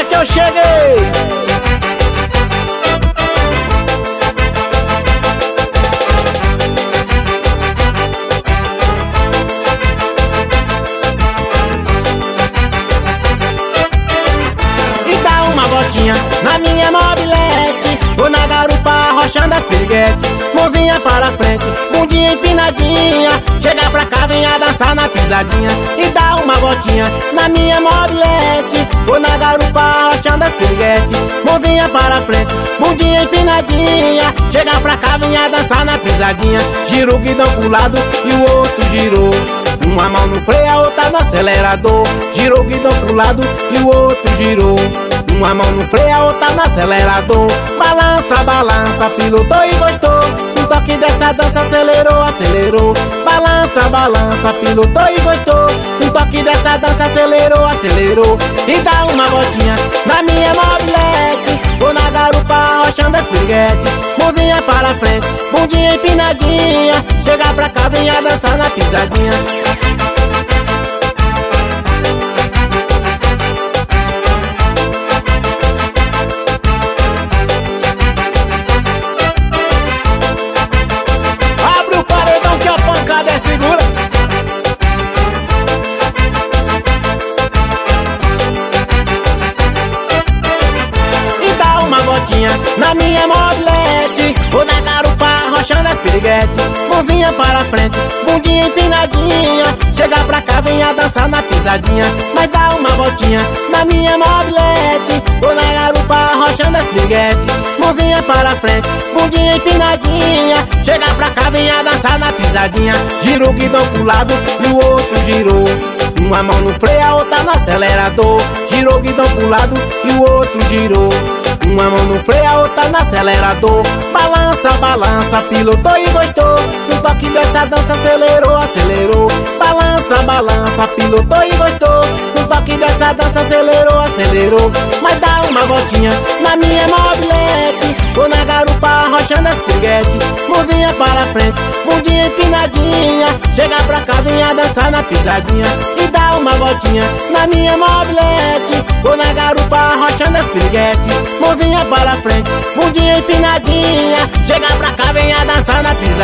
que eu cheguei. E dá uma voltinha na minha mobilete, vou na garupa arrochando as piriguete. Mãozinha para frente, bundinha empinadinha, chega pra cá, venha dançar na pisadinha. E dá uma voltinha na minha mobilete, vou na garupa arrochando as piriguete. Mãozinha para frente, bundinha empinadinha, chega pra cá, venha dançar na pisadinha. Gira o guidão pro lado e o outro girou, uma mão no freio, a outra no acelerador. Girou o guidão pro lado e o outro girou, uma mão no freio, a outra no acelerador. Balança, balança, pilotou e gostou, no toque dessa dança acelerou, acelerou. Balança, balança, pilotou e gostou, no toque dessa dança acelerou, acelerou. E dá uma voltinha na minha mobilete, vou na garupa arrochando as piriguete. Mãozinha para frente, bundinha empinadinha, chega pra cá, venha dançar na pisadinha. Segura. E dá uma voltinha na minha mobilete, vou na garupa arrochando as piriguete. Mãozinha para frente, bundinha empinadinha, chega pra cá, venha dançar na pisadinha. Mas dá uma voltinha na minha mobilete, vou na garupa arrochando as piriguete. Mãozinha para frente, bundinha empinadinha, chega pra cá, venha dançar na pisadinha. Gira o guidão pro lado e o outro girou, uma mão no freio, a outra no acelerador. Girou o guidão pro lado e o outro girou, uma mão no freio, a outra no acelerador. Balança, balança, pilotou e gostou, no toque dessa dança acelerou, acelerou. Balança, balança, pilotou e gostou, no toque dessa dança acelerou, acelerou. Mas dá uma voltinha na minha mobilete, vou na garupa arrochando as piriguete. Mãozinha para frente, bundinha empinadinha, chega pra cá, venha dançar na pisadinha. E dá uma voltinha na minha mobilete, vou na garupa arrochando as piriguete. Mãozinha para frente, bundinha empinadinha, chega pra cá, venha dançar na pisadinha.